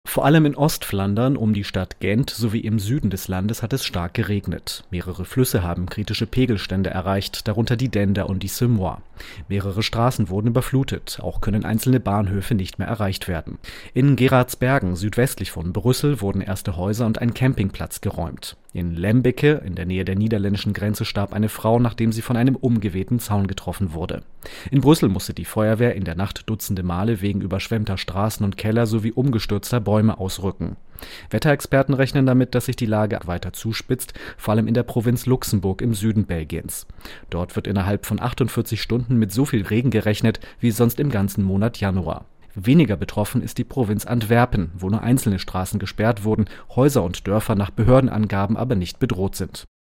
Vor allem in Ostflandern um die Stadt Gent sowie im Süden des Landes hat es stark geregnet. Mehrere Flüsse haben kritische Pegelstände erreicht, darunter die Dender und die Semois. Mehrere Straßen wurden überflutet, auch können einzelne Bahnhöfe nicht mehr erreicht werden. In Geraardsbergen, südwestlich von Brüssel, wurden erste Häuser und ein Campingplatz geräumt. In Lembeke, in der Nähe der niederländischen Grenze, starb eine Frau, nachdem sie von einem umgewehten Zaun getroffen wurde. In Brüssel musste die Feuerwehr in der Nacht dutzende Male wegen überschwemmter Straßen und Keller sowie umgestürzter Bäume ausrücken. Wetterexperten rechnen damit, dass sich die Lage weiter zuspitzt, vor allem in der Provinz Luxemburg im Süden Belgiens. Dort wird innerhalb von 48 Stunden mit so viel Regen gerechnet wie sonst im ganzen Monat Januar. Weniger betroffen ist die Provinz Antwerpen, wo nur einzelne Straßen gesperrt wurden, Häuser und Dörfer nach Behördenangaben aber nicht bedroht sind.